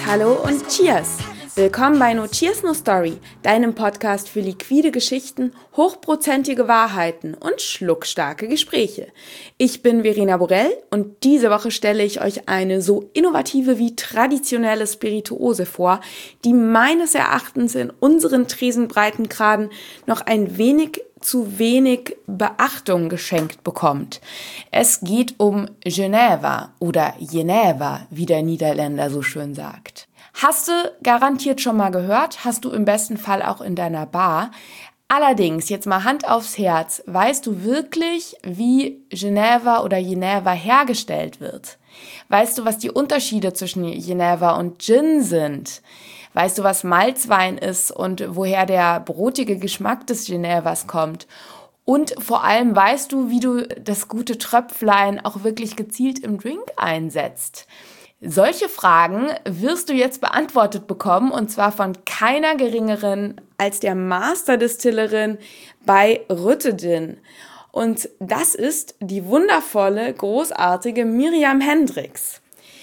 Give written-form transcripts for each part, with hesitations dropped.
Hallo und Cheers! Willkommen bei No Cheers No Story, deinem Podcast für liquide Geschichten, hochprozentige Wahrheiten und schluckstarke Gespräche. Ich bin Verena Borell und diese Woche stelle ich euch eine so innovative wie traditionelle Spirituose vor, die meines Erachtens in unseren Tresenbreitengraden noch ein wenig zu wenig Beachtung geschenkt bekommt. Es geht um Geneva oder Geneva, wie der Niederländer so schön sagt. Hast du garantiert schon mal gehört, hast du im besten Fall auch in deiner Bar. Allerdings, jetzt mal Hand aufs Herz, weißt du wirklich, wie Geneva oder Geneva hergestellt wird? Weißt du, was die Unterschiede zwischen Geneva und Gin sind? Weißt du, was Malzwein ist und woher der brotige Geschmack des Genevas kommt? Und vor allem weißt du, wie du das gute Tröpflein auch wirklich gezielt im Drink einsetzt? Solche Fragen wirst du jetzt beantwortet bekommen, und zwar von keiner geringeren als der Masterdistillerin bei Rutte Gin. Und das ist die wundervolle, großartige Miriam Hendricks.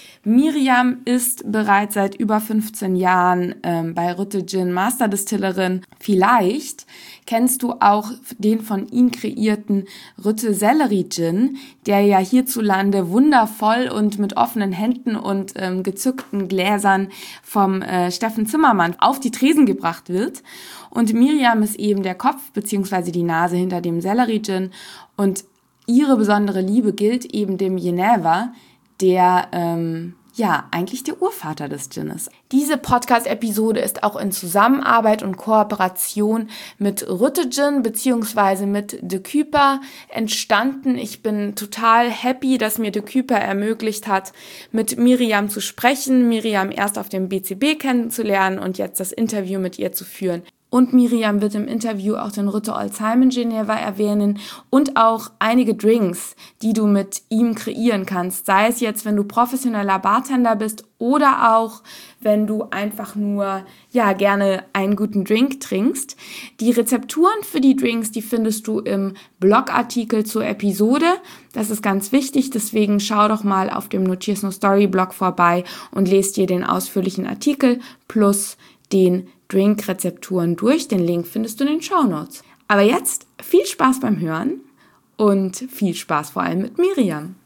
Miriam ist bereits seit über 15 Jahren bei Rutte Gin Masterdistillerin. Vielleicht kennst du auch den von ihm kreierten Rutte Sellerie Gin, der ja hierzulande wundervoll und mit offenen Händen und gezückten Gläsern vom Steffen Zimmermann auf die Tresen gebracht wird. Und Miriam ist eben der Kopf bzw. die Nase hinter dem Sellerie Gin. Und ihre besondere Liebe gilt eben dem Geneva, der eigentlich der Urvater des Gin ist. Diese Podcast-Episode ist auch in Zusammenarbeit und Kooperation mit Rutte Gin bzw. mit De Cuyper entstanden. Ich bin total happy, dass mir De Cuyper ermöglicht hat, mit Miriam zu sprechen, Miriam erst auf dem BCB kennenzulernen und jetzt das Interview mit ihr zu führen. Und Miriam wird im Interview auch den Rutte Old Simon Geneva erwähnen und auch einige Drinks, die du mit ihm kreieren kannst. Sei es jetzt, wenn du professioneller Bartender bist oder auch, wenn du einfach nur gerne einen guten Drink trinkst. Die Rezepturen für die Drinks, die findest du im Blogartikel zur Episode. Das ist ganz wichtig, deswegen schau doch mal auf dem No Cheers No Story Blog vorbei und lest dir den ausführlichen Artikel plus den Drink-Rezepturen durch. Den Link findest du in den Shownotes. Aber jetzt viel Spaß beim Hören und viel Spaß vor allem mit Miriam.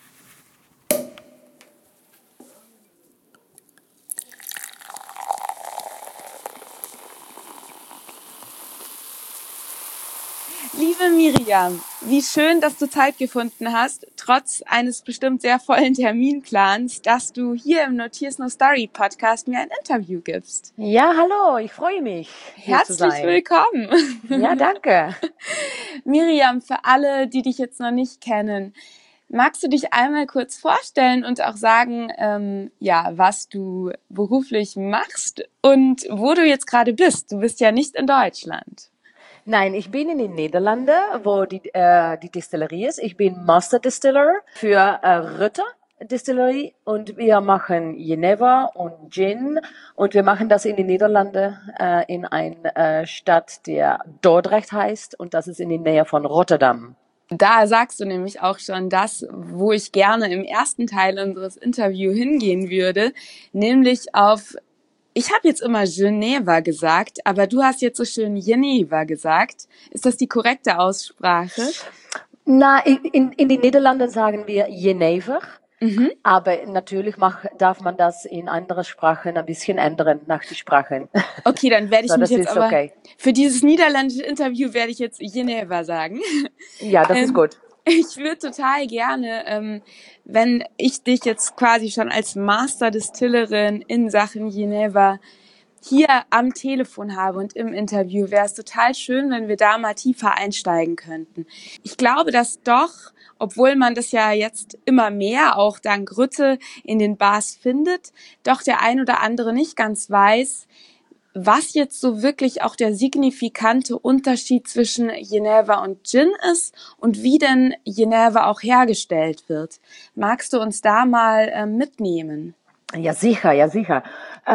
Liebe Miriam, wie schön, dass du Zeit gefunden hast, trotz eines bestimmt sehr vollen Terminplans, dass du hier im No Cheers No Story Podcast mir ein Interview gibst. Ja, hallo, ich freue mich, hier zu sein. Herzlich willkommen. Ja, danke. Miriam, für alle, die dich jetzt noch nicht kennen, magst du dich einmal kurz vorstellen und auch sagen, was du beruflich machst und wo du jetzt gerade bist? Du bist ja nicht in Deutschland. Nein, ich bin in den Niederlanden, wo die Distillerie ist. Ich bin Master Distiller für Rutte Distillerie und wir machen Geneva und Gin und wir machen das in den Niederlanden in einer Stadt, der Dordrecht heißt und das ist in der Nähe von Rotterdam. Da sagst du nämlich auch schon das, wo ich gerne im ersten Teil unseres Interviews hingehen würde, nämlich auf, ich habe jetzt immer Geneva gesagt, aber du hast jetzt so schön Geneva gesagt. Ist das die korrekte Aussprache? Na, in den Niederlanden sagen wir Geneva. Aber natürlich darf man das in anderen Sprachen ein bisschen ändern, nach den Sprachen. Okay, dann werde ich mich jetzt aber, okay. Für dieses niederländische Interview werde ich jetzt Geneva sagen. Ja, das ist gut. Ich würde total gerne, wenn ich dich jetzt quasi schon als Master-Distillerin in Sachen Geneva hier am Telefon habe und im Interview, wäre es total schön, wenn wir da mal tiefer einsteigen könnten. Ich glaube, dass doch, obwohl man das ja jetzt immer mehr auch dank Rutte in den Bars findet, doch der ein oder andere nicht ganz weiß, was jetzt so wirklich auch der signifikante Unterschied zwischen Geneva und Gin ist und wie denn Geneva auch hergestellt wird. Magst du uns da mal mitnehmen? Ja, sicher, ja, sicher.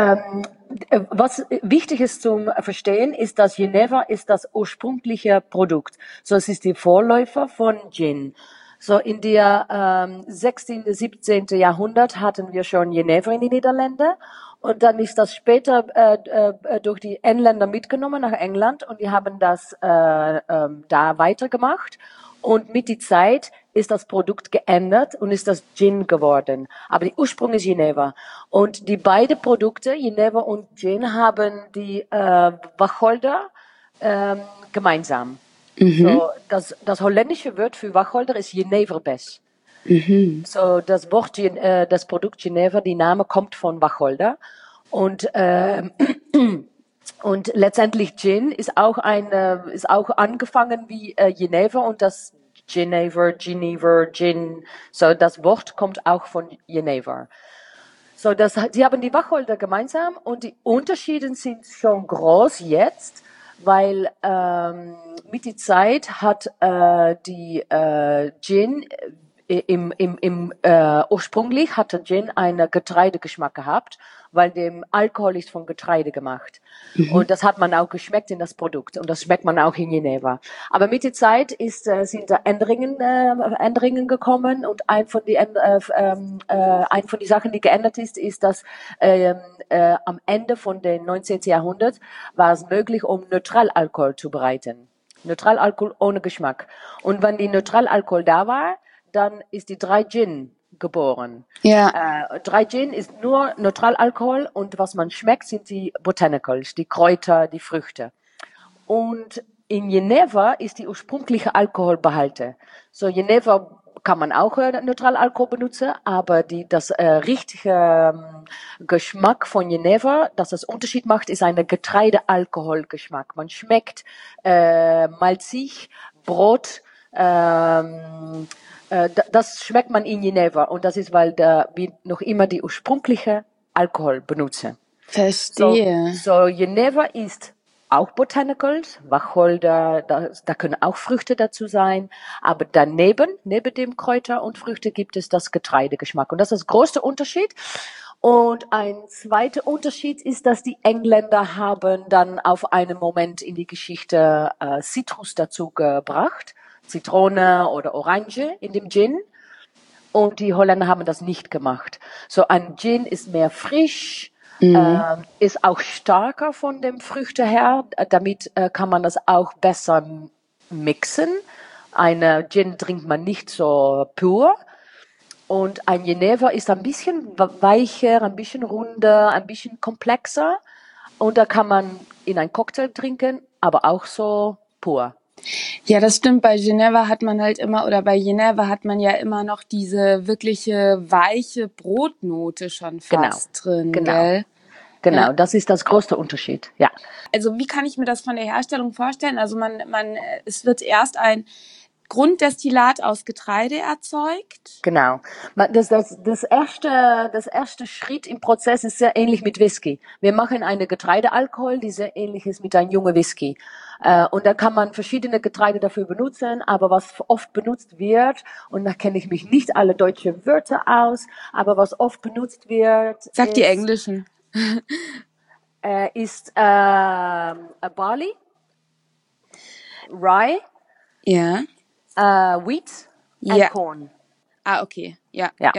Was wichtig ist zum Verstehen, ist, dass Geneva ist das ursprüngliche Produkt. So, es ist die Vorläufer von Gin. So in der 16., 17. Jahrhundert hatten wir schon Geneva in den Niederlanden Und dann ist das später durch die Engländer mitgenommen nach England und die haben das da weitergemacht. Und mit der Zeit ist das Produkt geändert und ist das Gin geworden. Aber die Ursprung ist Geneva. Und die beiden Produkte, Geneva und Gin, haben die Wacholder gemeinsam. So, das holländische Wort für Wacholder ist Jeneverbes. So, das Wort, das Produkt Geneva, die Name kommt von Wacholder. Und und letztendlich Gin ist auch angefangen wie Geneva und das Geneva, Gin. So, das Wort kommt auch von Geneva. So, sie haben die Wacholder gemeinsam und die Unterschiede sind schon groß jetzt, weil mit der Zeit hat die Gin ursprünglich hatte Gin einen Getreidegeschmack gehabt, weil dem Alkohol ist von Getreide gemacht. Und das hat man auch geschmeckt in das Produkt. Und das schmeckt man auch in Geneva. Aber mit der Zeit sind da Änderungen gekommen. Und ein von die Sachen, die geändert ist, dass am Ende von den 19. Jahrhundert war es möglich, um Neutralalkohol zu bereiten. Neutralalkohol ohne Geschmack. Und wenn die Neutralalkohol da war, dann ist die 3 Gin geboren. Ja. 3 Gin ist nur Neutralalkohol und was man schmeckt, sind die Botanicals, die Kräuter, die Früchte. Und in Geneva ist die ursprüngliche Alkohol behalten. So, Geneva kann man auch Neutralalkohol benutzen, aber das richtige Geschmack von Geneva, das Unterschied macht, ist ein Getreidealkoholgeschmack. Man schmeckt malzig, Brot, das schmeckt man in Geneva und das ist, weil wir noch immer die ursprüngliche Alkohol benutzen. Verstehe. So Geneva ist auch Botanicals, Wacholder, da können auch Früchte dazu sein, aber neben dem Kräuter und Früchte gibt es das Getreidegeschmack und das ist der größte Unterschied. Und ein zweiter Unterschied ist, dass die Engländer haben dann auf einen Moment in die Geschichte Zitrus dazu gebracht. Zitrone oder Orange in dem Gin. Und die Holländer haben das nicht gemacht. So ein Gin ist mehr frisch, ist auch stärker von den Früchten her. Damit kann man das auch besser mixen. Eine Gin trinkt man nicht so pur. Und ein Geneva ist ein bisschen weicher, ein bisschen runder, ein bisschen komplexer. Und da kann man in einen Cocktail trinken, aber auch so pur. Ja, das stimmt. Bei Geneva hat man ja immer noch diese wirkliche weiche Brotnote schon fast drin, gell? Genau, Ja. das ist das größte Unterschied, ja. Also wie kann ich mir das von der Herstellung vorstellen? Also es wird erst ein Grunddestillat aus Getreide erzeugt. Genau. Das erste Schritt im Prozess ist sehr ähnlich mit Whisky. Wir machen eine Getreidealkohol, die sehr ähnlich ist mit einem jungen Whisky. Und da kann man verschiedene Getreide dafür benutzen, aber was oft benutzt wird, und da kenne ich mich nicht alle deutschen Wörter aus, aber was oft benutzt wird, Sag die englischen. ist Barley, Rye, Ja. Wheat and Ja. Corn. Ah, okay. Ja. Ja.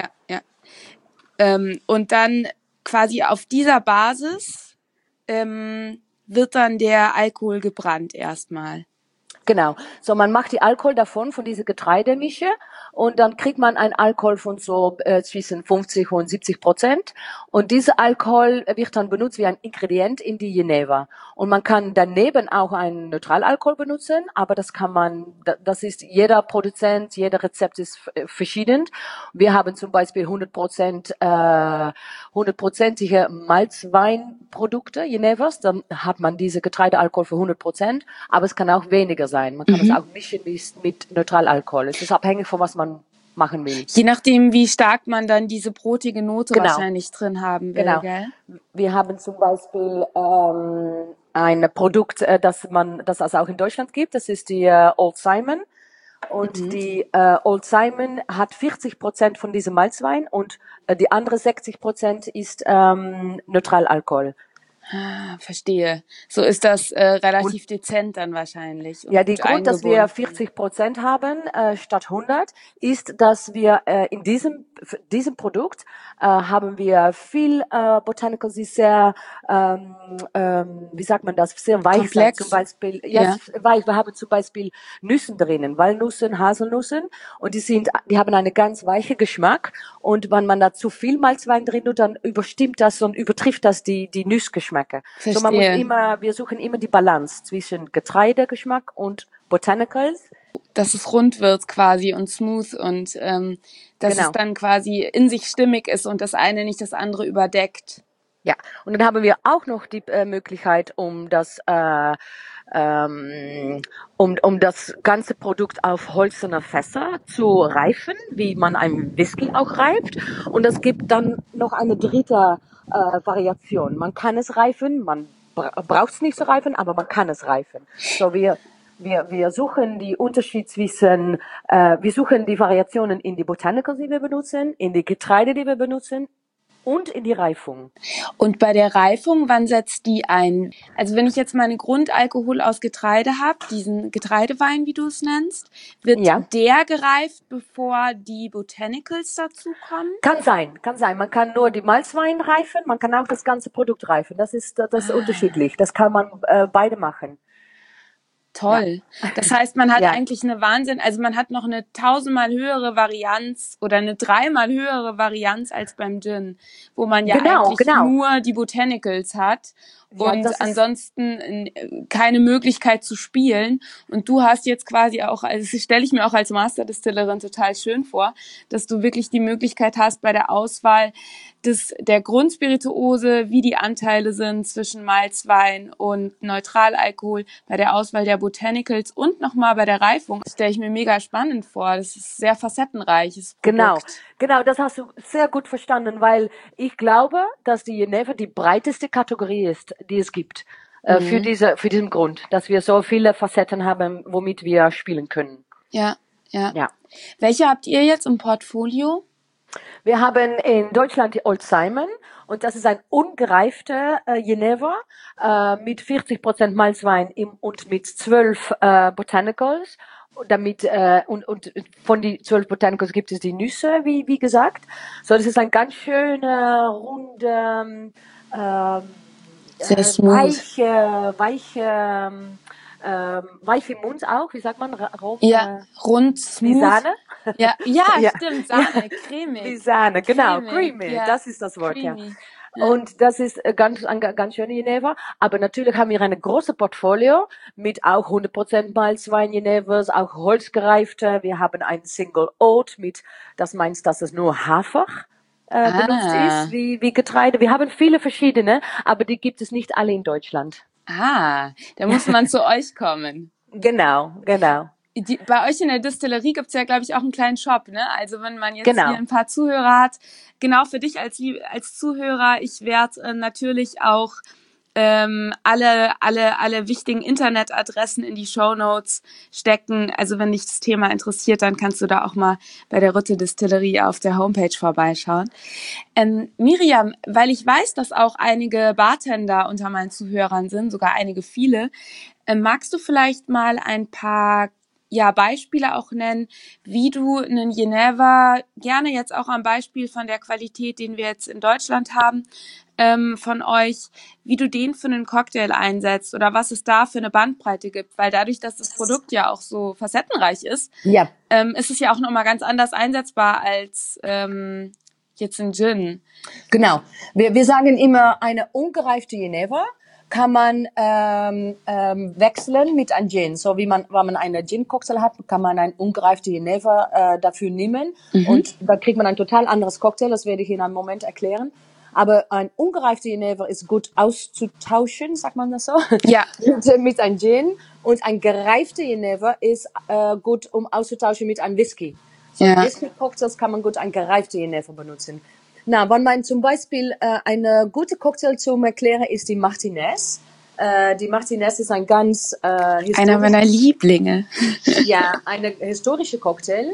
Und dann quasi auf dieser Basis wird dann der Alkohol gebrannt erstmal. Genau. So, man macht die Alkohol davon, von dieser Getreidemische, und dann kriegt man einen Alkohol von so zwischen 50 und 70%. Und dieser Alkohol wird dann benutzt wie ein Ingredient in die Geneva. Und man kann daneben auch einen Neutralalkohol benutzen, aber das ist jeder Produzent, jeder Rezept ist verschieden. Wir haben zum Beispiel 100%ige Malzweinprodukte, Genevas, dann hat man diese Getreidealkohol für 100%, aber es kann auch weniger sein. Man kann es auch mischen mit Neutralalkohol. Es ist abhängig von was man machen will. Je nachdem, wie stark man dann diese brotige Note wahrscheinlich drin haben will, gell? Wir haben zum Beispiel ein Produkt, das es auch in Deutschland gibt. Das ist die Old Simon. Und die Old Simon hat 40% von diesem Malzwein und die andere 60% ist Neutralalkohol. Ah, verstehe. So ist das relativ dezent dann wahrscheinlich. Ja, der Grund, dass wir 40% haben statt 100, ist, dass wir in diesem für diesem Produkt haben wir viel Botanicals, die sehr, wie sagt man das, sehr weich Komplex. sind. Zum Beispiel, ja, weich. Wir haben zum Beispiel Nüssen drinnen, Walnüssen, Haselnüssen, und die haben einen ganz weichen Geschmack. Und wenn man da zu viel Malzwein drin tut, dann überstimmt das und übertrifft das die Nussgeschmäcke. So wir suchen immer die Balance zwischen Getreidegeschmack und Botanicals. Dass es rund wird quasi und smooth und dass es dann quasi in sich stimmig ist und das eine nicht das andere überdeckt. Ja, und dann haben wir auch noch die Möglichkeit, um das ganze Produkt auf hölzerne Fässer zu reifen, wie man einen Whisky auch reift. Und es gibt dann noch eine dritte Variation. Man kann es reifen, man braucht es nicht zu reifen, aber man kann es reifen. So wir suchen die Unterschied zwischen, wir suchen die Variationen in die Botanicals, die wir benutzen, in die Getreide, die wir benutzen, und in die Reifung. Und bei der Reifung, wann setzt die ein? Also wenn ich jetzt meine Grundalkohol aus Getreide habe, diesen Getreidewein, wie du es nennst, wird der gereift, bevor die Botanicals dazu kommen? Kann sein. Man kann nur die Malzwein reifen, man kann auch das ganze Produkt reifen. Das ist unterschiedlich. Das kann man beide machen. Toll. Ja. Das heißt, man hat eigentlich man hat noch eine 1000-mal höhere Varianz oder eine 3-mal höhere Varianz als beim Gin, wo man eigentlich nur die Botanicals hat und ansonsten keine Möglichkeit zu spielen. Und du hast jetzt quasi auch, also das stelle ich mir auch als Masterdistillerin total schön vor, dass du wirklich die Möglichkeit hast, bei der Auswahl der Grundspirituose, wie die Anteile sind zwischen Malzwein und Neutralalkohol, bei der Auswahl der Botanicals und nochmal bei der Reifung. Das stelle ich mir mega spannend vor. Das ist sehr facettenreiches Produkt. Genau, das hast du sehr gut verstanden, weil ich glaube, dass die Genever die breiteste Kategorie ist, die es gibt. Für diesen Grund, dass wir so viele Facetten haben, womit wir spielen können. Ja. Welche habt ihr jetzt im Portfolio? Wir haben in Deutschland die Old Simon, und das ist ein ungereifter Genever mit 40% Malzwein und mit 12 Botanicals. Und von die 12 Botanicals gibt es die Nüsse, wie gesagt. So, das ist ein ganz schöner, runder, weiche Mund auch, wie sagt man? Rund, smooth. Wie Sahne? Ja, stimmt, Sahne, cremig. Wie Sahne, genau, creamy, das ist das Wort, creamy. Ja. Und das ist ein ganz schöner Genever. Aber natürlich haben wir eine große Portfolio mit auch 100% Malzwein Genevers, auch holzgereifte. Wir haben ein Single Oat das meinst, dass es nur Hafer benutzt ist, wie Getreide. Wir haben viele verschiedene, aber die gibt es nicht alle in Deutschland. Da muss man zu euch kommen. Genau. Bei euch in der Distillerie gibt's ja, glaube ich, auch einen kleinen Shop, ne? Also wenn man jetzt hier ein paar Zuhörer hat, genau für dich als Zuhörer, ich werde natürlich auch alle wichtigen Internetadressen in die Shownotes stecken. Also wenn dich das Thema interessiert, dann kannst du da auch mal bei der Rutte Distillerie auf der Homepage vorbeischauen. Miriam, weil ich weiß, dass auch einige Bartender unter meinen Zuhörern sind, sogar viele, magst du vielleicht mal ein paar Beispiele auch nennen, wie du einen Genever, gerne jetzt auch am Beispiel von der Qualität, den wir jetzt in Deutschland haben, von euch, wie du den für einen Cocktail einsetzt oder was es da für eine Bandbreite gibt, weil dadurch, dass das Produkt ja auch so facettenreich ist, ist es ja auch nochmal ganz anders einsetzbar als jetzt ein Gin. Genau. Wir sagen immer, eine ungereifte Genever kann man wechseln mit einem Gin. So wenn man eine Gin-Cocktail hat, kann man ein ungereifte Genever dafür nehmen. Und da kriegt man ein total anderes Cocktail. Das werde ich in einem Moment erklären. Aber ein ungereifter Genever ist gut auszutauschen, sagt man das so? Ja. mit einem Gin. Und ein gereifter Genever ist gut, um auszutauschen mit einem Whisky. So Whisky-Cocktails kann man gut ein gereifter Genever benutzen. Na, wenn man zum Beispiel eine gute Cocktail zum Erklären ist die Martinez. Die Martinez ist ein ganz einer meiner Lieblinge. Ja, eine historische Cocktail.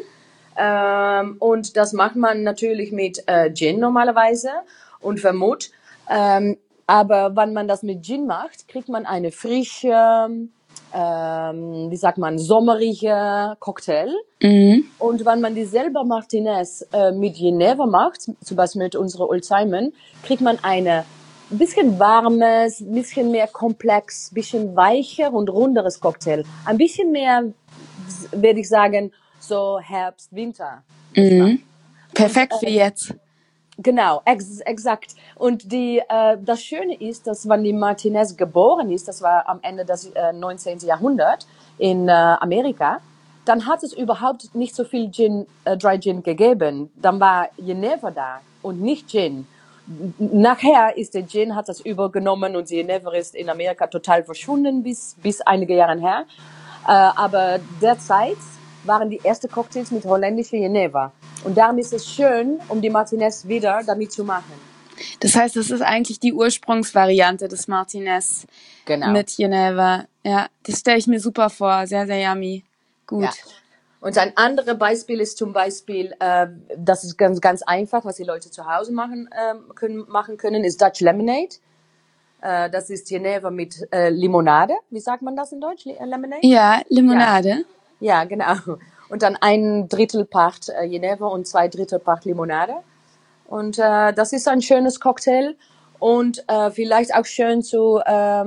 Und das macht man natürlich mit Gin normalerweise und Vermut. Aber wenn man das mit Gin macht, kriegt man eine frische, wie sagt man, sommerige Cocktail. Und wenn man die selber Martinez mit Geneva macht, zum Beispiel mit unserer Old Simon, kriegt man eine ein bisschen warmes, ein bisschen mehr komplex, ein bisschen weicher und runderes Cocktail. Ein bisschen mehr, würde ich sagen, so Herbst, Winter. Perfekt für jetzt. Genau, exakt. Und das Schöne ist, dass wenn die Martinez geboren ist, das war am Ende des 19. Jahrhunderts in Amerika, dann hat es überhaupt nicht so viel Dry Gin gegeben. Dann war Geneva da und nicht Gin. Nachher ist der Gin, hat das übergenommen und Geneva ist in Amerika total verschwunden bis einige Jahre her. Aber derzeit waren die ersten Cocktails mit holländischer Geneva. Und darum ist es schön, um die Martinez wieder damit zu machen. Das heißt, das ist eigentlich die Ursprungsvariante des Martinez mit Geneva. Ja, das stelle ich mir super vor. Sehr, sehr yummy. Gut. Ja. Und ein anderes Beispiel ist zum Beispiel, das ist ganz, ganz einfach, was die Leute zu Hause machen können, ist Dutch Lemonade. Das ist Geneva mit Limonade. Wie sagt man das in Deutsch? Lemonade? Ja, Limonade. Ja, genau. Und dann 1/3 Part Geneva und 2/3 Part Limonade. Und das ist ein schönes Cocktail. Und vielleicht auch schön zu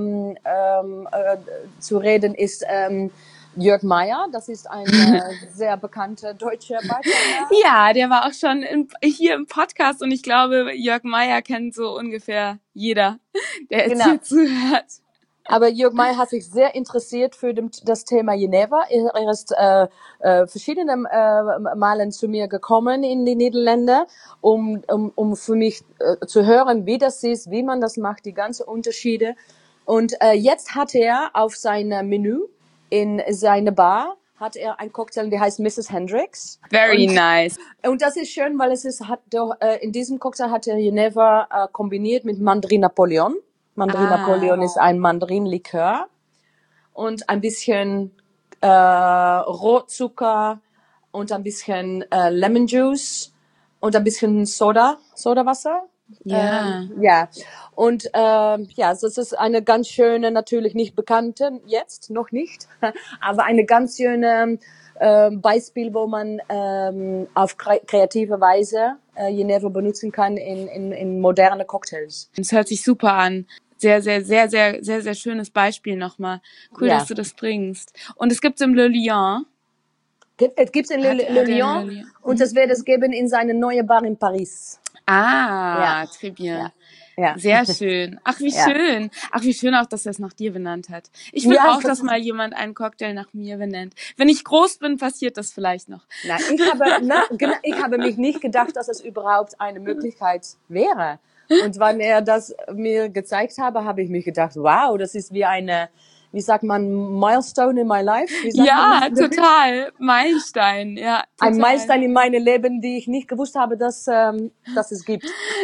reden ist Jörg Meier, das ist ein sehr bekannter deutscher Bartender. Ja, der war auch schon hier im Podcast und ich glaube, Jörg Meier kennt so ungefähr jeder, der jetzt hier zuhört. Aber Jörg Meier hat sich sehr interessiert für das Thema Geneva. Er ist verschiedene Malen zu mir gekommen in die Niederlande, um für mich zu hören, wie das ist, wie man das macht, die ganzen Unterschiede. Und jetzt hat er auf seinem Menü in seine Bar hat er ein Cocktail, der heißt Mrs. Hendricks. Very nice. Und das ist schön, weil in diesem Cocktail hat er Geneva kombiniert mit Mandarin Napoleon. Mandarin Napoleon ist ein Mandarinlikör und ein bisschen Rohrzucker und ein bisschen Lemon Juice und ein bisschen Sodawasser. Ja. Ja. Und das ist eine ganz schöne, natürlich nicht bekannte, jetzt noch nicht, aber eine ganz schöne Beispiel, wo man auf kreative Weise Geneva benutzen kann in moderne Cocktails. Das hört sich super an. Sehr, sehr, sehr, sehr, sehr, sehr schönes Beispiel nochmal. Cool, dass du das bringst. Und es gibt's im Le Lion. Es gibt's in Le Lion und es wird es geben in seine neue Bar in Paris. Très bien. Ja. Sehr schön. Ach, wie schön. Ach, wie schön auch, dass er es nach dir benannt hat. Ich will auch, dass mal jemand einen Cocktail nach mir benennt. Wenn ich groß bin, passiert das vielleicht noch. Nein, ich habe mich nicht gedacht, dass es überhaupt eine Möglichkeit wäre. Und wenn er das mir gezeigt habe ich mich gedacht, wow, das ist wie eine, wie sagt man, Milestone in my life? Ja, total. Meilenstein, ja. Total. Ein Meilenstein in meinem Leben, die ich nicht gewusst habe, dass es gibt.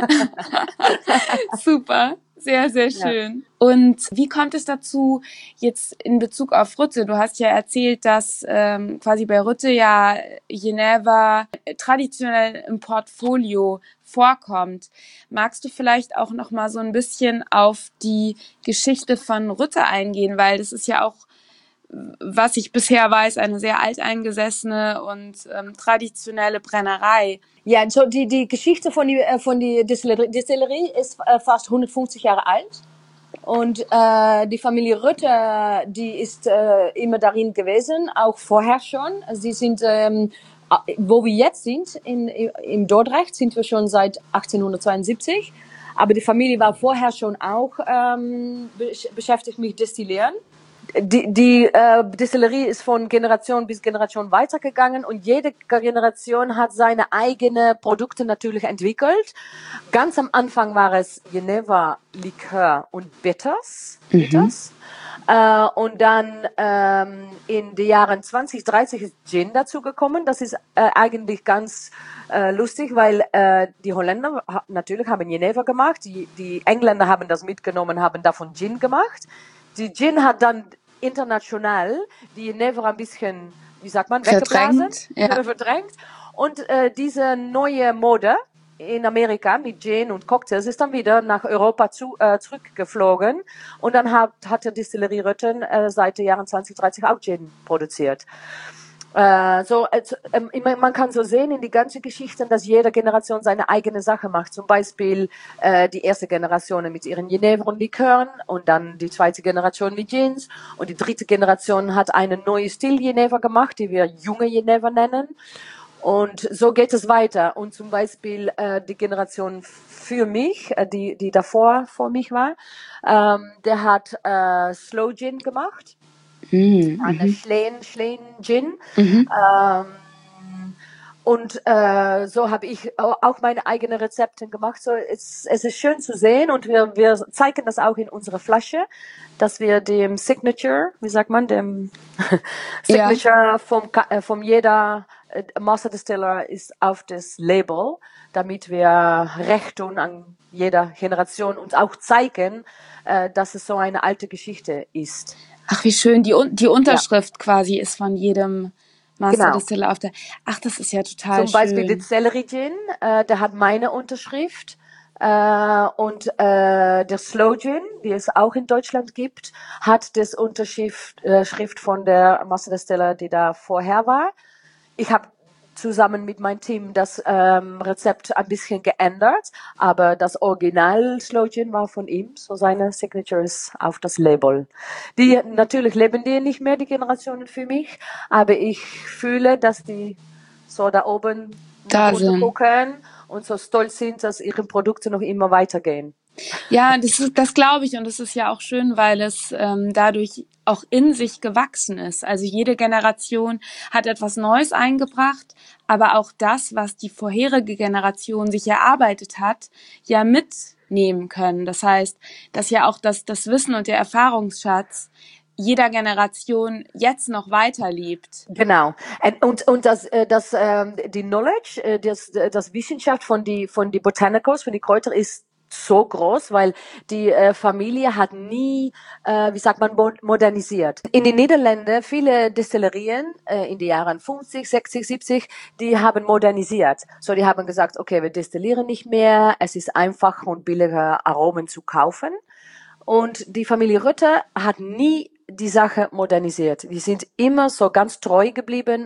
Super. Sehr, sehr schön. Ja. Und wie kommt es dazu, jetzt in Bezug auf Rütte? Du hast ja erzählt, dass quasi bei Rütte ja Geneva traditionell im Portfolio vorkommt. Magst du vielleicht auch noch mal so ein bisschen auf die Geschichte von Rütte eingehen? Weil das ist ja auch, was ich bisher weiß, eine sehr alteingesessene und traditionelle Brennerei. Ja, so die Geschichte von die Distillerie ist fast 150 Jahre alt und die Familie Rütte, die ist immer darin gewesen, auch vorher schon. Sie sind wo wir jetzt sind im Dordrecht, sind wir schon seit 1872, aber die Familie war vorher schon auch beschäftigt mit Destillieren. Die Distillerie ist von Generation bis Generation weitergegangen und jede Generation hat seine eigenen Produkte natürlich entwickelt. Ganz am Anfang war es Geneva, Likör und Bitters. Und dann in den Jahren 2030 ist Gin dazu gekommen. Das ist eigentlich ganz lustig, weil die Holländer natürlich haben Geneva gemacht, die Engländer haben das mitgenommen, haben davon Gin gemacht. Die Gin hat dann international die Geneva ein bisschen, wie sagt man, weggeblasen, verdrängt. Und diese neue Mode in Amerika mit Gin und Cocktails, ist dann wieder nach Europa zurückgeflogen und dann hat die Distillerie Röthen seit den Jahren 2030 auch Gin produziert. Man kann so sehen in die ganze Geschichte, dass jede Generation seine eigene Sache macht. Zum Beispiel die erste Generation mit ihren Genever und Likören und dann die zweite Generation mit Gins und die dritte Generation hat einen neuen Stil Genever gemacht, die wir junge Genever nennen. Und so geht es weiter. Und zum Beispiel die Generation für mich, die davor vor mich war, der hat Slow Gin gemacht. Eine Schleen Gin. Und so habe ich auch meine eigenen Rezepte gemacht. So, es ist schön zu sehen und wir zeigen das auch in unserer Flasche, dass wir dem Signature, wie sagt man, dem Signature vom jeder Master Distiller ist auf das Label, damit wir Recht tun an jeder Generation und auch zeigen, dass es so eine alte Geschichte ist. Ach, wie schön. Die Unterschrift quasi ist von jedem Master Distiller auf der. Ach, das ist ja total schön. Zum Beispiel der Celery Gin, der hat meine Unterschrift. Und der Slow Gin, die es auch in Deutschland gibt, hat das Unterschrift von der Master Distiller, die da vorher war. Ich habe zusammen mit meinem Team das Rezept ein bisschen geändert, aber das Original Slow Gin war von ihm, so seine Signature ist auf das Label. Natürlich leben die nicht mehr, die Generationen für mich, aber ich fühle, dass die so da oben da sind, gucken und so stolz sind, dass ihre Produkte noch immer weitergehen. Ja, das glaube ich und das ist ja auch schön, weil es dadurch auch in sich gewachsen ist. Also jede Generation hat etwas Neues eingebracht, aber auch das, was die vorherige Generation sich erarbeitet hat, ja mitnehmen können. Das heißt, dass ja auch das Wissen und der Erfahrungsschatz jeder Generation jetzt noch weiterlebt. Genau. Und die Knowledge, das Wissenschaft von die Botanicals, von die Kräuter ist so groß, weil die Familie hat nie, modernisiert. In den Niederlanden, viele Destillerien in den Jahren 50, 60, 70, die haben modernisiert. So, die haben gesagt, okay, wir destillieren nicht mehr, es ist einfach und billiger Aromen zu kaufen. Und die Familie Röthen hat nie die Sache modernisiert. Die sind immer so ganz treu geblieben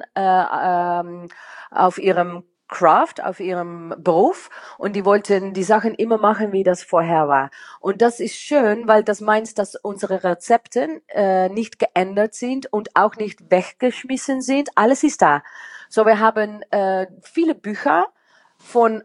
auf ihrem Craft, auf ihrem Beruf und die wollten die Sachen immer machen, wie das vorher war. Und das ist schön, weil das meint, dass unsere Rezepte nicht geändert sind und auch nicht weggeschmissen sind. Alles ist da. So, wir haben viele Bücher von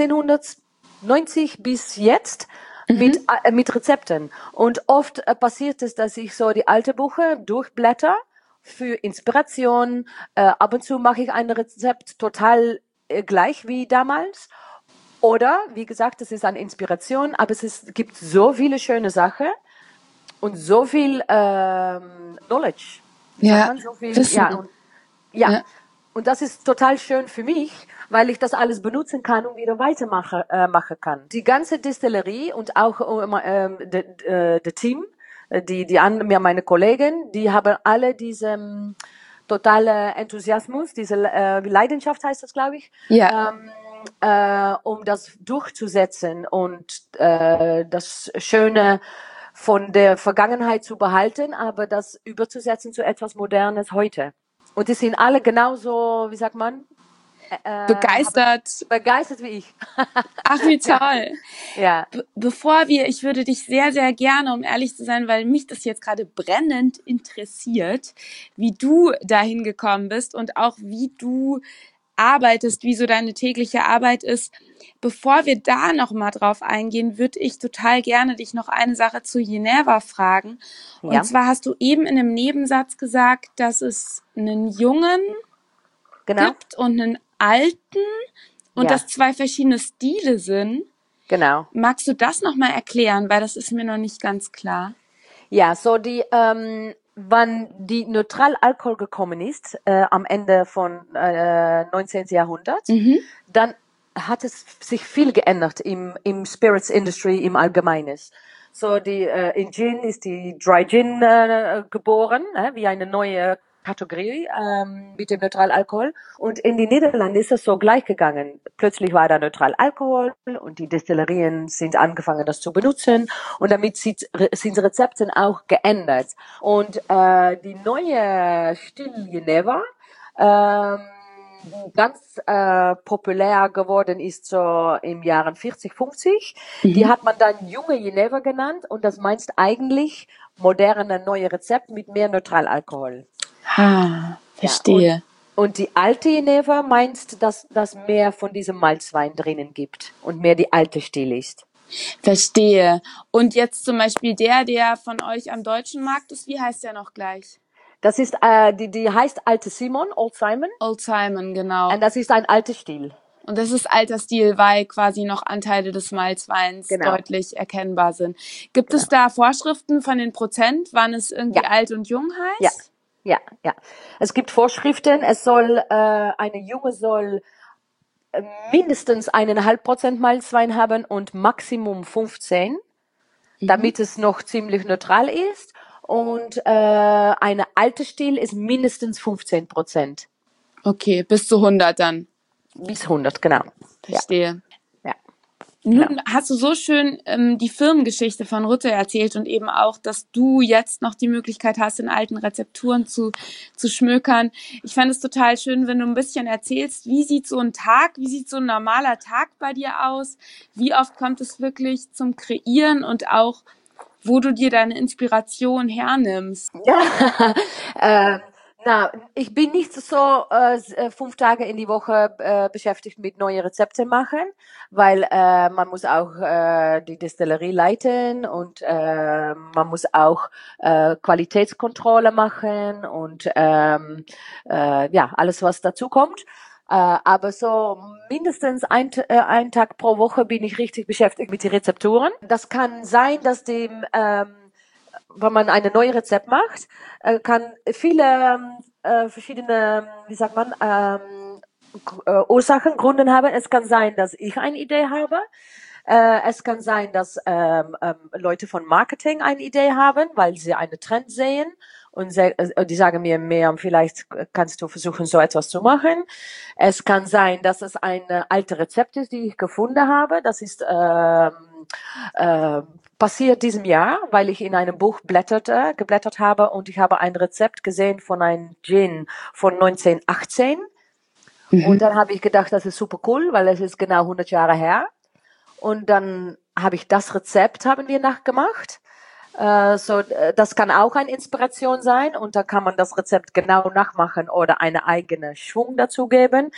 1890 bis jetzt mit Rezepten. Und oft passiert es, dass ich so die alte Bücher durchblätter für Inspiration. Ab und zu mache ich ein Rezept total gleich wie damals. Oder, wie gesagt, es ist eine Inspiration, aber gibt so viele schöne Sachen und so viel Knowledge. Ja, so viel, ja. Und das ist total schön für mich, weil ich das alles benutzen kann und wieder weitermachen kann. Die ganze Distillerie und auch das Team, meine Kollegen, die haben alle diesen totale Enthusiasmus, diese Leidenschaft heißt das, glaube ich, um das durchzusetzen und das Schöne von der Vergangenheit zu behalten, aber das überzusetzen zu etwas Modernes heute. Und die sind alle genauso, wie sagt man? Begeistert wie ich. Ach, wie toll. Ja. Ich würde dich sehr, sehr gerne, um ehrlich zu sein, weil mich das jetzt gerade brennend interessiert, wie du dahin gekommen bist und auch wie du arbeitest, wie so deine tägliche Arbeit ist. Bevor wir da nochmal drauf eingehen, würde ich total gerne dich noch eine Sache zu Genever fragen. Und zwar hast du eben in einem Nebensatz gesagt, dass es einen Jungen gibt und einen Alten und dass zwei verschiedene Stile sind. Genau. Magst du das nochmal erklären, weil das ist mir noch nicht ganz klar. Ja, so wann die Neutralalkohol gekommen ist, am Ende von 19. Jahrhundert, dann hat es sich viel geändert im Spirits Industry im Allgemeinen. So in Gin ist die Dry Gin geboren, wie eine neue Kategorie mit dem Neutralalkohol. Und in die Niederlande ist es so gleich gegangen. Plötzlich war da Neutralalkohol und die Destillerien sind angefangen, das zu benutzen. Und damit sind Rezepte auch geändert. Und die neue Stil Jenever, ganz populär geworden ist so im Jahren 40, 50. Die hat man dann junge Jenever genannt und das meinst eigentlich moderne neue Rezept mit mehr Neutralalkohol. Verstehe. Ja, und die alte Jenever meinst, dass mehr von diesem Malzwein drinnen gibt und mehr die alte Stil ist. Verstehe. Und jetzt zum Beispiel der von euch am deutschen Markt ist, wie heißt der noch gleich? Das ist, die heißt Alte Simon, Old Simon. Old Simon, genau. Und das ist ein alter Stil. Und das ist alter Stil, weil quasi noch Anteile des Malzweins deutlich erkennbar sind. Gibt es da Vorschriften von den Prozent, wann es irgendwie alt und jung heißt? Ja. Es gibt Vorschriften. Es soll, eine Junge soll mindestens 1,5% Malzwein haben und Maximum 15, damit es noch ziemlich neutral ist. Und eine alte Stil ist mindestens 15%. Okay, bis zu 100 dann. Bis 100, genau. Verstehe. Ja. Nun hast du so schön die Firmengeschichte von Rutte erzählt und eben auch, dass du jetzt noch die Möglichkeit hast, in alten Rezepturen zu schmökern. Ich fand es total schön, wenn du ein bisschen erzählst, wie sieht so ein normaler Tag bei dir aus? Wie oft kommt es wirklich zum Kreieren und auch, wo du dir deine Inspiration hernimmst? Ich bin nicht so 5 Tage in die Woche beschäftigt mit neuen Rezepten machen, weil man muss auch die Destillerie leiten und man muss auch Qualitätskontrolle machen und alles, was dazu kommt. Aber so mindestens ein Tag pro Woche bin ich richtig beschäftigt mit den Rezepturen. Das kann sein, dass wenn man eine neue Rezept macht, kann viele verschiedene, Ursachen, Gründe haben. Es kann sein, dass ich eine Idee habe. Es kann sein, dass Leute von Marketing eine Idee haben, weil sie einen Trend sehen und die sagen mir, mehr, vielleicht kannst du versuchen, so etwas zu machen. Es kann sein, dass es ein alte Rezept ist, die ich gefunden habe. Das ist passiert diesem Jahr, weil ich in einem Buch geblättert habe und ich habe ein Rezept gesehen von einem Gin von 1918. Und dann habe ich gedacht, das ist super cool, weil es ist genau 100 Jahre her. Und dann habe ich das Rezept, haben wir nachgemacht. Das kann auch eine Inspiration sein und da kann man das Rezept genau nachmachen oder eine eigene Schwung dazugeben.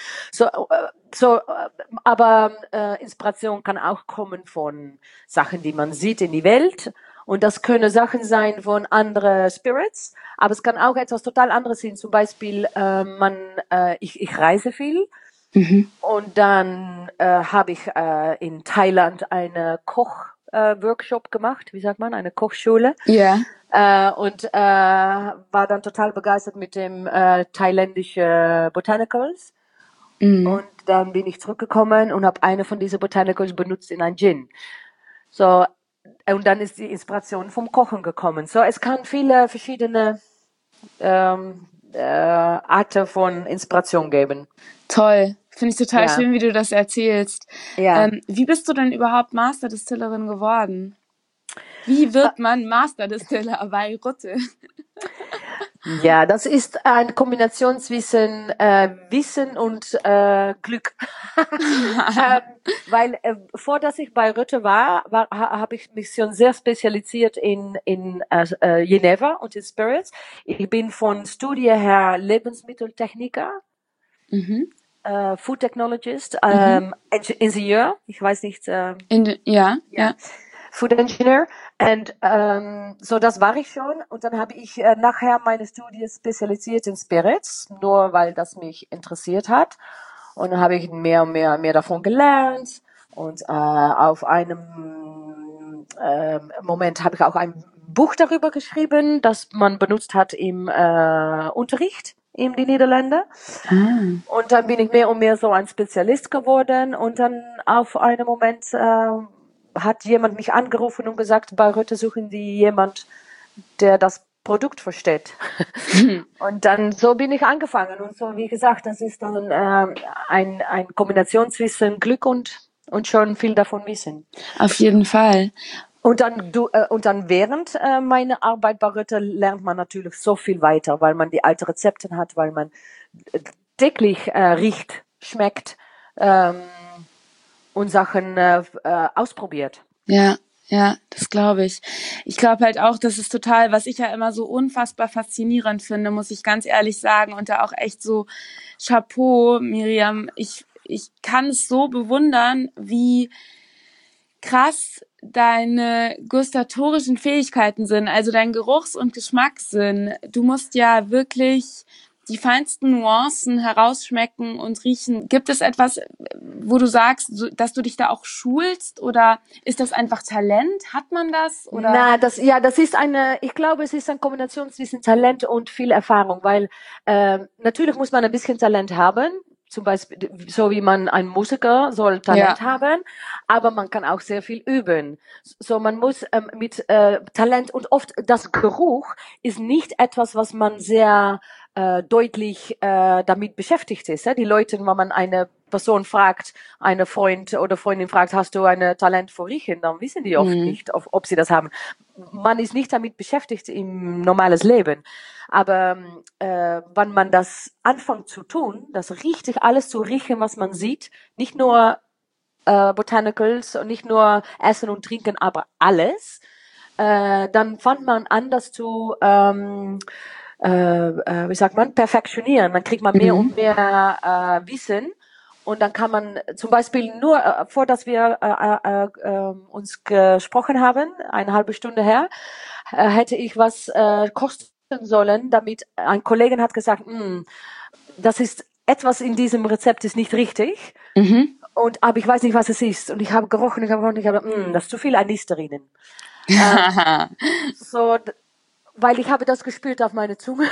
Aber Inspiration kann auch kommen von Sachen, die man sieht in die Welt. Und das können Sachen sein von anderen Spirits, aber es kann auch etwas total anderes sein. Zum Beispiel, ich reise viel. Und dann habe ich in Thailand eine Workshop gemacht, wie sagt man, eine Kochschule. Ja. Und war dann total begeistert mit dem thailändischen Botanicals. Und dann bin ich zurückgekommen und habe eine von diesen Botanicals benutzt in ein Gin. So, und dann ist die Inspiration vom Kochen gekommen. So, es kann viele verschiedene Arten von Inspiration geben. Toll. Finde ich total schön, wie du das erzählst. Ja. Wie bist du denn überhaupt Masterdistillerin geworden? Wie wird man Masterdistiller bei Rutte? Ja, das ist eine Kombination zwischen Wissen und Glück. Weil vor dass ich bei Rutte war, habe ich mich schon sehr spezialisiert in Jenever und in Spirits. Ich bin von Studie her Lebensmitteltechniker. Food Technologist, Ingenieur, ich weiß nicht. Food Engineer. Und so das war ich schon. Und dann habe ich nachher meine Studie spezialisiert in Spirits, nur weil das mich interessiert hat. Und dann habe ich mehr und mehr davon gelernt. Und auf einem Moment habe ich auch ein Buch darüber geschrieben, das man benutzt hat im Unterricht in die Niederlande. Und dann bin ich mehr und mehr so ein Spezialist geworden und dann auf einen Moment hat jemand mich angerufen und gesagt, bei Rutte suchen die jemand, der das Produkt versteht. Und dann so bin ich angefangen. Und so, wie gesagt, das ist dann ein Kombination zwischen Glück und schon viel davon wissen. Auf jeden Fall. Und dann während meiner Arbeit bei Ritter lernt man natürlich so viel weiter, weil man die alten Rezepte hat, weil man täglich riecht, schmeckt und Sachen ausprobiert. Ja, das glaube ich. Ich glaube halt auch, das ist total, was ich ja immer so unfassbar faszinierend finde, muss ich ganz ehrlich sagen. Und da auch echt so Chapeau, Miriam. Ich kann es so bewundern, wie krass deine gustatorischen Fähigkeiten sind, also dein Geruchs- und Geschmackssinn. Du musst ja wirklich die feinsten Nuancen herausschmecken und riechen. Gibt es etwas, wo du sagst, dass du dich da auch schulst, oder ist das einfach Talent? Hat man das? Oder? Na, ich glaube, es ist eine Kombination zwischen Talent und viel Erfahrung, weil natürlich muss man ein bisschen Talent haben. Zum Beispiel, so wie man ein Musiker soll Talent haben, aber man kann auch sehr viel üben. So, man muss mit Talent, und oft das Geruch ist nicht etwas, was man sehr deutlich damit beschäftigt ist. Die Leute, wenn man eine Person fragt, eine Freund oder Freundin fragt, hast du ein Talent für Riechen, dann wissen die oft nicht, ob sie das haben. Man ist nicht damit beschäftigt im normales Leben. Aber wenn man das anfängt zu tun, das richtig alles zu riechen, was man sieht, nicht nur Botanicals und nicht nur Essen und Trinken, aber alles, dann fängt man an, das zu wie sagt man, perfektionieren. Dann kriegt man mehr und mehr Wissen. Und dann kann man zum Beispiel nur, vor dass wir uns gesprochen haben, eine halbe Stunde her, hätte ich was kosten sollen, damit ein Kollege hat gesagt, das ist etwas in diesem Rezept ist nicht richtig. Aber ich weiß nicht, was es ist. Und ich habe gerochen, das ist zu viel Anisterinen. Weil ich habe das gespürt auf meine Zunge.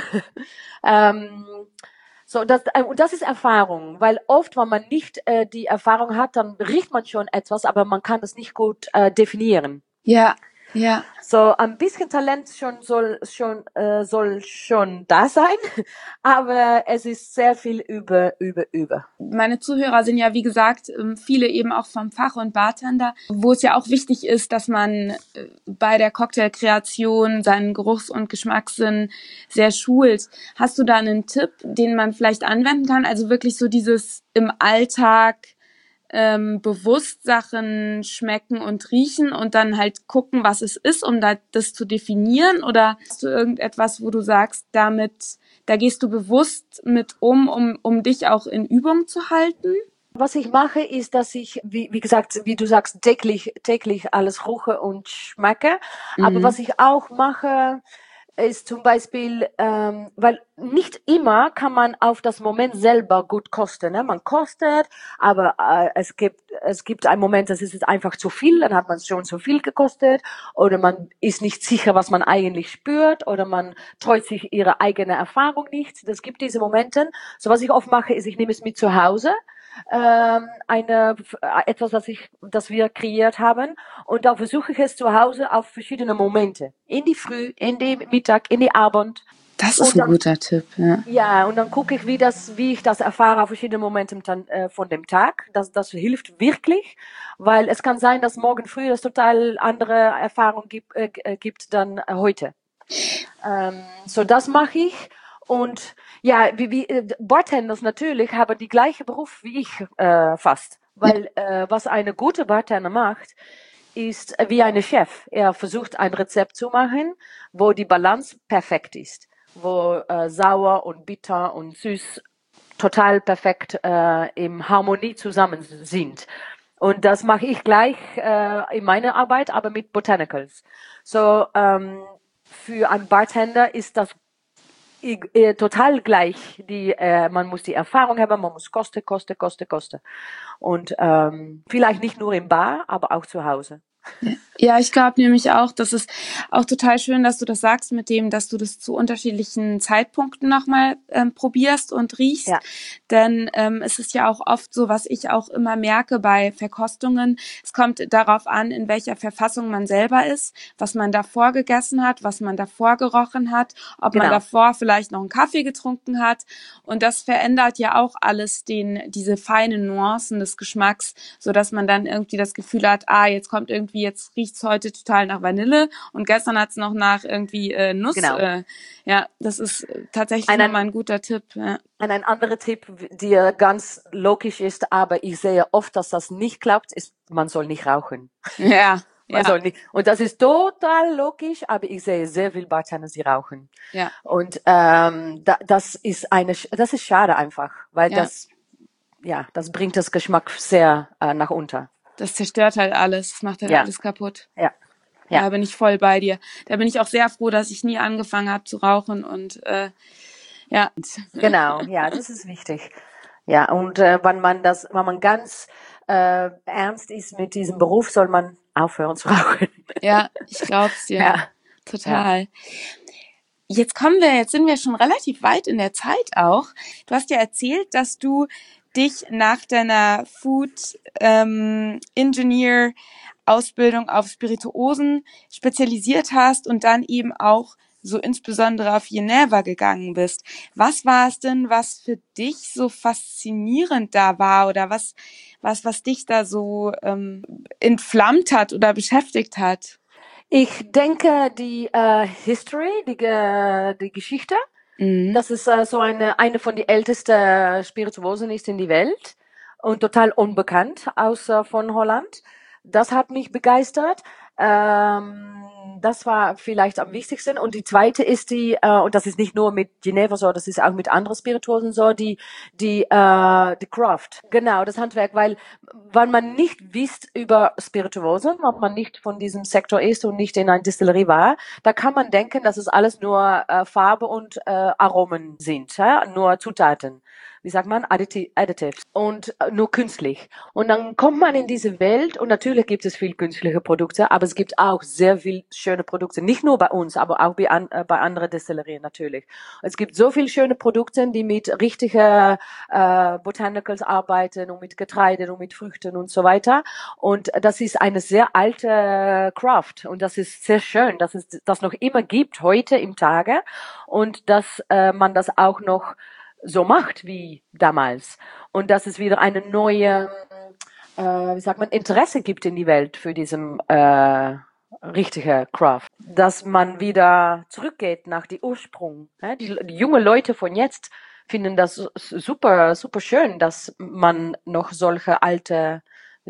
Und das ist Erfahrung, weil oft, wenn man nicht die Erfahrung hat, dann riecht man schon etwas, aber man kann das nicht gut definieren. Ja. So ein bisschen Talent soll schon da sein, aber es ist sehr viel über. Meine Zuhörer sind ja, wie gesagt, viele eben auch vom Fach und Bartender, wo es ja auch wichtig ist, dass man bei der Cocktailkreation seinen Geruchs- und Geschmackssinn sehr schult. Hast du da einen Tipp, den man vielleicht anwenden kann? Also wirklich so dieses im Alltag bewusst Sachen schmecken und riechen und dann halt gucken, was es ist, um das zu definieren? Oder hast du irgendetwas, wo du sagst, da gehst du bewusst mit um dich auch in Übung zu halten? Was ich mache, ist, dass ich, wie gesagt, wie du sagst, täglich alles ruche und schmecke. Aber was ich auch mache, ist zum Beispiel, weil nicht immer kann man auf das Moment selber gut kosten. Ne? Man kostet, aber es gibt einen Moment, das ist einfach zu viel, dann hat man schon zu viel gekostet, oder man ist nicht sicher, was man eigentlich spürt, oder man täuscht sich ihre eigene Erfahrung nicht. Das gibt diese Momente. So, was ich oft mache, ist, ich nehme es mit zu Hause. Etwas, das wir kreiert haben, und da versuche ich es zu Hause auf verschiedene Momente. In die Früh, in die Mittag, in die Abend. Das ist ein guter Tipp, ja. Ja, und dann gucke ich, wie ich das erfahre auf verschiedene Momente von dem Tag. Das hilft wirklich, weil es kann sein, dass morgen früh es total andere Erfahrung gibt dann heute. So, das mache ich. Und ja, wie Bartenders natürlich haben die gleiche Beruf wie ich fast. Weil was eine gute Bartender macht, ist wie eine Chef. Er versucht ein Rezept zu machen, wo die Balance perfekt ist. Wo sauer und bitter und süß total perfekt in Harmonie zusammen sind. Und das mache ich gleich in meiner Arbeit, aber mit Botanicals. So, für einen Bartender ist das total gleich. Man muss die Erfahrung haben, man muss koste. Und vielleicht nicht nur im Bar, aber auch zu Hause. Ja, ich glaube nämlich auch, das ist auch total schön, dass du das sagst mit dem, dass du das zu unterschiedlichen Zeitpunkten nochmal probierst und riechst. Ja. Denn es ist ja auch oft so, was ich auch immer merke bei Verkostungen, es kommt darauf an, in welcher Verfassung man selber ist, was man davor gegessen hat, was man davor gerochen hat, ob man davor vielleicht noch einen Kaffee getrunken hat. Und das verändert ja auch alles diese feinen Nuancen des Geschmacks, sodass man dann irgendwie das Gefühl hat, jetzt riecht's heute total nach Vanille und gestern hat's noch nach irgendwie Nuss. Genau. Ja, das ist tatsächlich nochmal ein guter Tipp. Ja. Und ein anderer Tipp, der ganz logisch ist, aber ich sehe oft, dass das nicht klappt, ist, man soll nicht rauchen. Ja. Man soll nicht. Und das ist total logisch, aber ich sehe sehr viel Bartender, die rauchen. Ja. Und das ist schade einfach, weil das bringt das Geschmack sehr nach unten. Das zerstört halt alles, das macht halt alles kaputt. Ja. Da bin ich voll bei dir. Da bin ich auch sehr froh, dass ich nie angefangen habe zu rauchen und ja. Genau, ja, das ist wichtig. Ja, und wenn man ganz ernst ist mit diesem Beruf, soll man aufhören zu rauchen. Ja, ich glaub's dir. Ja. Total. Ja. Jetzt sind wir schon relativ weit in der Zeit auch. Du hast ja erzählt, dass du dich nach deiner Food Engineer Ausbildung auf Spirituosen spezialisiert hast und dann eben auch so insbesondere auf Geneva gegangen bist. Was war es denn, was für dich so faszinierend da war oder was dich da so entflammt hat oder beschäftigt hat? Ich denke, die History, die Geschichte, das ist so eine von den ältesten Spirituosen ist in die Welt und total unbekannt außer von Holland. Das hat mich begeistert. Das war vielleicht am wichtigsten. Und die zweite ist und das ist nicht nur mit Geneva so, das ist auch mit anderen Spirituosen so, die Craft. Genau, das Handwerk, weil man nicht wisst über Spirituosen, wenn man nicht von diesem Sektor ist und nicht in einer Distillerie war, da kann man denken, dass es alles nur Farbe und Aromen sind, ja? Nur Zutaten. Wie sagt man, Additives und nur künstlich. Und dann kommt man in diese Welt und natürlich gibt es viel künstliche Produkte, aber es gibt auch sehr viel schöne Produkte, nicht nur bei uns, aber auch bei anderen Destillerien natürlich. Es gibt so viele schöne Produkte, die mit richtigen Botanicals arbeiten und mit Getreide und mit Früchten und so weiter. Und das ist eine sehr alte Craft und das ist sehr schön, dass es das noch immer gibt heute im Tage und dass man das auch noch so macht wie damals und dass es wieder eine neue, Interesse gibt in die Welt für diesen richtige Craft, dass man wieder zurückgeht nach die Ursprung. Die junge Leute von jetzt finden das super, super schön, dass man noch solche alte,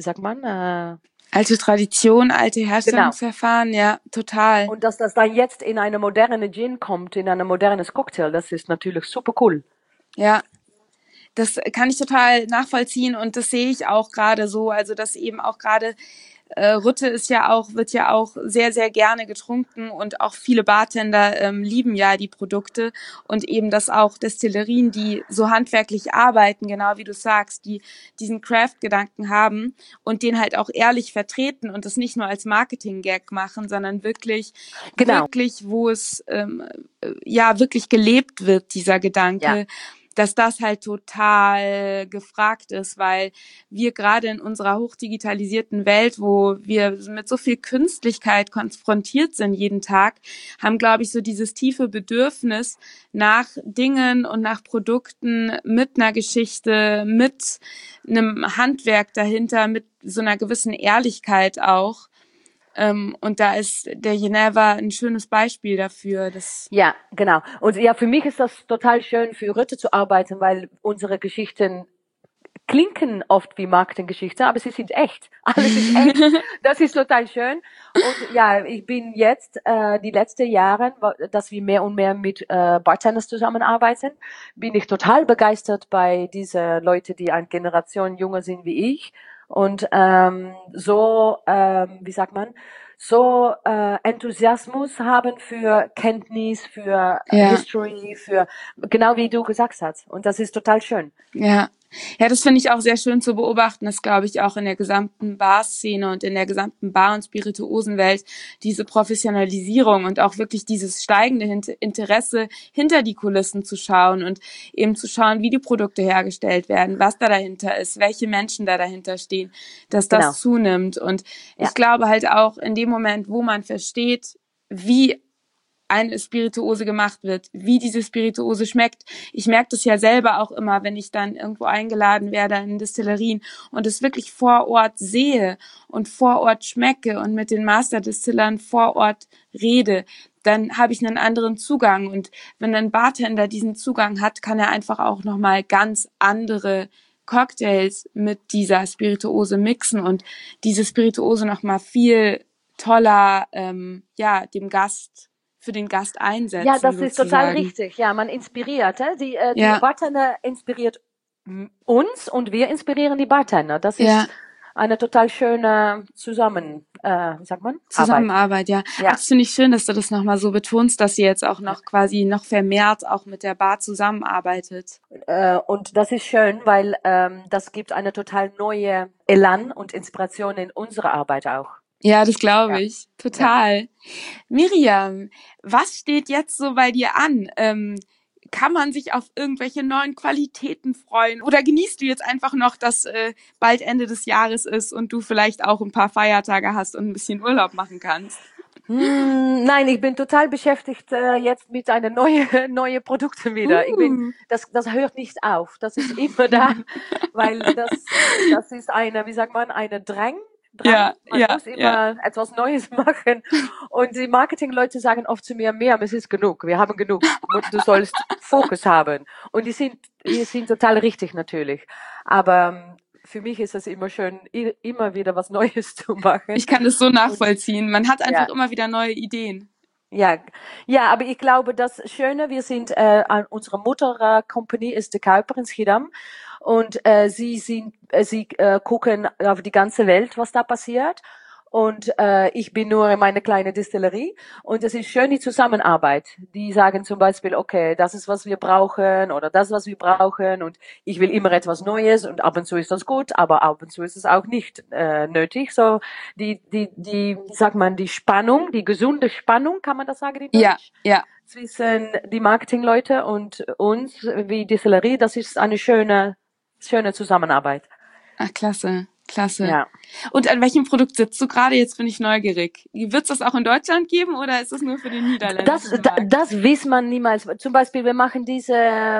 alte Tradition, alte Herstellungsverfahren, ja, total. Und dass das dann jetzt in eine moderne Gin kommt, in ein modernes Cocktail, das ist natürlich super cool. Ja, das kann ich total nachvollziehen und das sehe ich auch gerade so, also dass eben auch gerade Rütte wird ja auch sehr, sehr gerne getrunken und auch viele Bartender lieben ja die Produkte und eben, dass auch Destillerien, die so handwerklich arbeiten, genau wie du sagst, die diesen Craft-Gedanken haben und den halt auch ehrlich vertreten und das nicht nur als Marketing-Gag machen, sondern wirklich, wo es wirklich gelebt wird, dieser Gedanke. Ja. Dass das halt total gefragt ist, weil wir gerade in unserer hochdigitalisierten Welt, wo wir mit so viel Künstlichkeit konfrontiert sind jeden Tag, haben, glaube ich, so dieses tiefe Bedürfnis nach Dingen und nach Produkten mit einer Geschichte, mit einem Handwerk dahinter, mit so einer gewissen Ehrlichkeit auch. Und da ist der Geneva ein schönes Beispiel dafür. Ja, genau. Und ja, für mich ist das total schön, für Rütte zu arbeiten, weil unsere Geschichten klingen oft wie Marketinggeschichten, aber sie sind echt. Alles ist echt. Das ist total schön. Und ja, ich bin jetzt die letzten Jahre, dass wir mehr und mehr mit Bartenders zusammenarbeiten, bin ich total begeistert bei diesen Leuten, die eine Generation jünger sind wie ich. Und so Enthusiasmus haben für Kenntnis, für History, für genau wie du gesagt hast. Und das ist total schön. Ja, Ja, das finde ich auch sehr schön zu beobachten, dass, glaube ich, auch in der gesamten Barszene und in der gesamten Bar- und Spirituosenwelt diese Professionalisierung und auch wirklich dieses steigende Interesse hinter die Kulissen zu schauen und eben zu schauen, wie die Produkte hergestellt werden, was da dahinter ist, welche Menschen da dahinter stehen, dass das Genau. zunimmt. Und Ja. ich glaube halt auch in dem Moment, wo man versteht, wie eine Spirituose gemacht wird, wie diese Spirituose schmeckt. Ich merke das ja selber auch immer, wenn ich dann irgendwo eingeladen werde in Destillerien und es wirklich vor Ort sehe und vor Ort schmecke und mit den Masterdistillern vor Ort rede, dann habe ich einen anderen Zugang. Und wenn ein Bartender diesen Zugang hat, kann er einfach auch nochmal ganz andere Cocktails mit dieser Spirituose mixen und diese Spirituose nochmal viel toller dem Gast für den Gast einsetzen. Ja, das ist total sozusagen. richtig. Ja, man inspiriert. Die Ja. Bartender inspiriert uns und wir inspirieren die Bartender. Das ist eine total schöne Zusammenarbeit, ja. Ja. Das finde ich schön, dass du das nochmal so betonst, dass ihr jetzt auch noch quasi noch vermehrt auch mit der Bar zusammenarbeitet. Und das ist schön, weil das gibt eine total neue Elan und Inspiration in unsere Arbeit auch. Ja, das glaube ich. Total. Ja. Miriam, was steht jetzt so bei dir an? Kann man sich auf irgendwelche neuen Qualitäten freuen? Oder genießt du jetzt einfach noch, dass bald Ende des Jahres ist und du vielleicht auch ein paar Feiertage hast und ein bisschen Urlaub machen kannst? Nein, ich bin total beschäftigt jetzt mit einer neue Produkte wieder. Das hört nicht auf. Das ist immer da, weil das ist eine Drang. Man muss immer etwas Neues machen. Und die Marketingleute sagen oft zu mir, Miriam, es ist genug. Wir haben genug. Du sollst Fokus haben. Und die sind total richtig natürlich. Aber für mich ist es immer schön, immer wieder was Neues zu machen. Ich kann das so nachvollziehen. Man hat einfach immer wieder neue Ideen. Ja, aber ich glaube, das Schöne, wir sind, unsere Mutter-Company ist de Kuiper in Schiedam und sie gucken auf die ganze Welt, was da passiert. Und ich bin nur in meine kleine Distillerie und es ist schön die Zusammenarbeit. Die sagen zum Beispiel, okay, das ist was wir brauchen oder das was wir brauchen und ich will immer etwas Neues und ab und zu ist das gut, aber ab und zu ist es auch nicht nötig. So wie sagt man, die Spannung, die gesunde Spannung, kann man das sagen in Deutsch? Ja. Zwischen die Marketingleute und uns wie Distillerie, das ist eine schöne Zusammenarbeit. Ach, klasse. Ja. Und an welchem Produkt sitzt du gerade? Jetzt bin ich neugierig. Wird es das auch in Deutschland geben oder ist es nur für den niederländischen Markt? Das weiß man niemals. Zum Beispiel, wir machen diese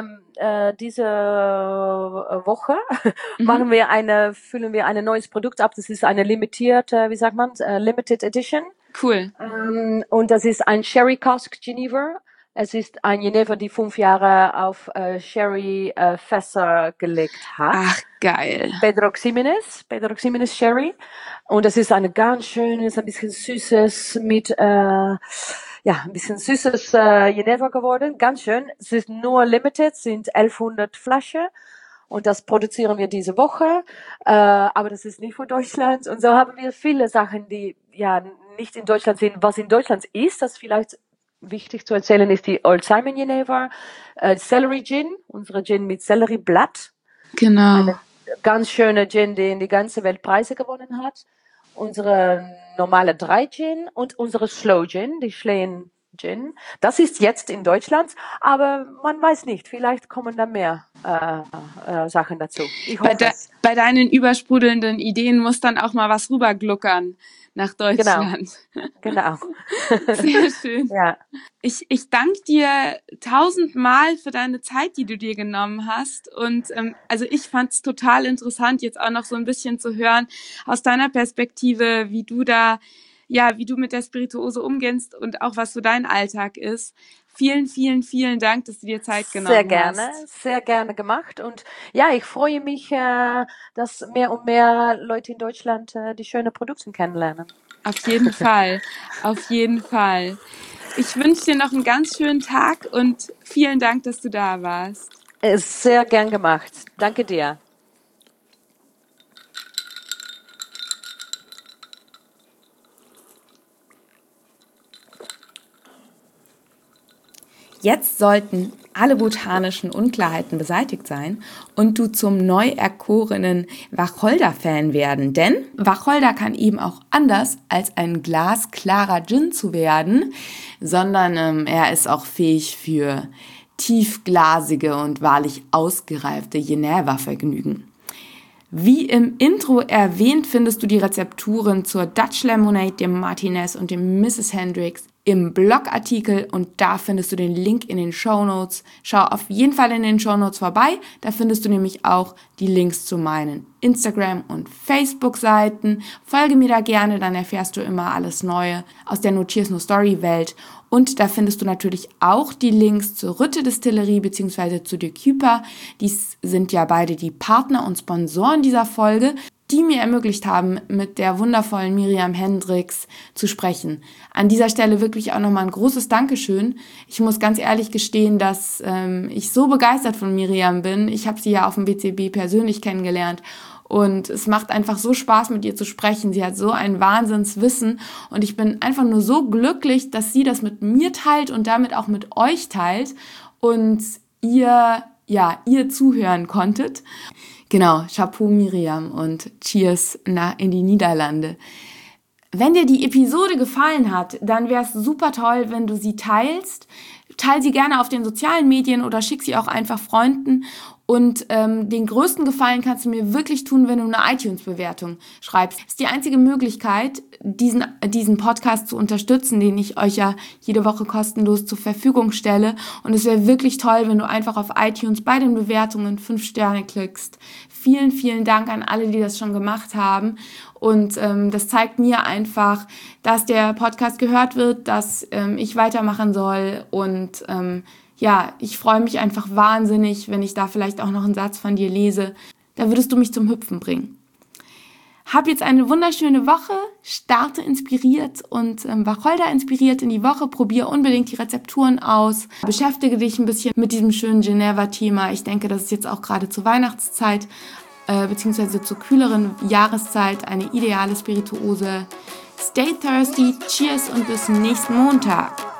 Woche füllen wir ein neues Produkt ab. Das ist eine limitierte, Limited Edition. Cool. Und das ist ein Sherry Cask Geneva. Es ist ein Geneva, die 5 Jahre auf Sherry Fässer gelegt hat. Ach, geil. Pedro Ximénez Sherry. Und es ist eine ganz schönes, ein bisschen süßes mit ein bisschen süßes Geneva geworden. Ganz schön. Es ist nur limited, sind 1100 Flaschen. Und das produzieren wir diese Woche. Aber das ist nicht von Deutschland. Und so haben wir viele Sachen, die nicht in Deutschland sind. Was in Deutschland ist, das vielleicht wichtig zu erzählen, ist die Old Simon Geneva, Celery Gin, unsere Gin mit Sellerieblatt. Genau. Eine ganz schöne Gin, die in die ganze Welt Preise gewonnen hat. Unsere normale 3 Gin und unsere Slow Gin, die Schleen Gin. Das ist jetzt in Deutschland, aber man weiß nicht, vielleicht kommen da mehr Sachen dazu. Ich hoffe bei deinen übersprudelnden Ideen muss dann auch mal was rübergluckern nach Deutschland. Genau. Sehr schön. Ja. Ich danke dir 1000-mal für deine Zeit, die du dir genommen hast. Und also ich fand es total interessant, jetzt auch noch so ein bisschen zu hören aus deiner Perspektive, wie du mit der Spirituose umgehst und auch was so dein Alltag ist. Vielen, vielen, vielen Dank, dass du dir Zeit genommen hast. Sehr gerne gemacht. Und ja, ich freue mich, dass mehr und mehr Leute in Deutschland die schönen Produkte kennenlernen. Auf jeden Fall. Auf jeden Fall. Ich wünsche dir noch einen ganz schönen Tag und vielen Dank, dass du da warst. Sehr gern gemacht. Danke dir. Jetzt sollten alle botanischen Unklarheiten beseitigt sein und du zum neu erkorenen Wacholder-Fan werden. Denn Wacholder kann eben auch anders als ein glasklarer Gin zu werden, sondern er ist auch fähig für tiefglasige und wahrlich ausgereifte Jenever-Vergnügen. Wie im Intro erwähnt, findest du die Rezepturen zur Dutch Lemonade, dem Martinez und dem Mrs. Hendricks im Blogartikel und da findest du den Link in den Shownotes. Schau auf jeden Fall in den Shownotes vorbei, da findest du nämlich auch die Links zu meinen Instagram- und Facebook-Seiten. Folge mir da gerne, dann erfährst du immer alles Neue aus der No Cheers No Story Welt. Und da findest du natürlich auch die Links zur Rütte Distillerie bzw. zu De Cuyper. Dies sind ja beide die Partner und Sponsoren dieser Folge, die mir ermöglicht haben, mit der wundervollen Miriam Hendricks zu sprechen. An dieser Stelle wirklich auch nochmal ein großes Dankeschön. Ich muss ganz ehrlich gestehen, dass ich so begeistert von Miriam bin. Ich habe sie ja auf dem WCB persönlich kennengelernt und es macht einfach so Spaß, mit ihr zu sprechen. Sie hat so ein Wahnsinnswissen und ich bin einfach nur so glücklich, dass sie das mit mir teilt und damit auch mit euch teilt und ihr zuhören konntet. Genau, Chapeau Miriam und Cheers in die Niederlande. Wenn dir die Episode gefallen hat, dann wäre es super toll, wenn du sie teilst. Teil sie gerne auf den sozialen Medien oder schick sie auch einfach Freunden. Und den größten Gefallen kannst du mir wirklich tun, wenn du eine iTunes-Bewertung schreibst. Das ist die einzige Möglichkeit, diesen Podcast zu unterstützen, den ich euch ja jede Woche kostenlos zur Verfügung stelle. Und es wäre wirklich toll, wenn du einfach auf iTunes bei den Bewertungen 5 Sterne klickst. Vielen, vielen Dank an alle, die das schon gemacht haben. Und das zeigt mir einfach, dass der Podcast gehört wird, dass ich weitermachen soll. Und ich freue mich einfach wahnsinnig, wenn ich da vielleicht auch noch einen Satz von dir lese. Da würdest du mich zum Hüpfen bringen. Hab jetzt eine wunderschöne Woche, starte inspiriert und Wacholder inspiriert in die Woche. Probier unbedingt die Rezepturen aus. Beschäftige dich ein bisschen mit diesem schönen Geneva-Thema. Ich denke, das ist jetzt auch gerade zur Weihnachtszeit beziehungsweise zur kühleren Jahreszeit eine ideale Spirituose. Stay thirsty, cheers und bis nächsten Montag.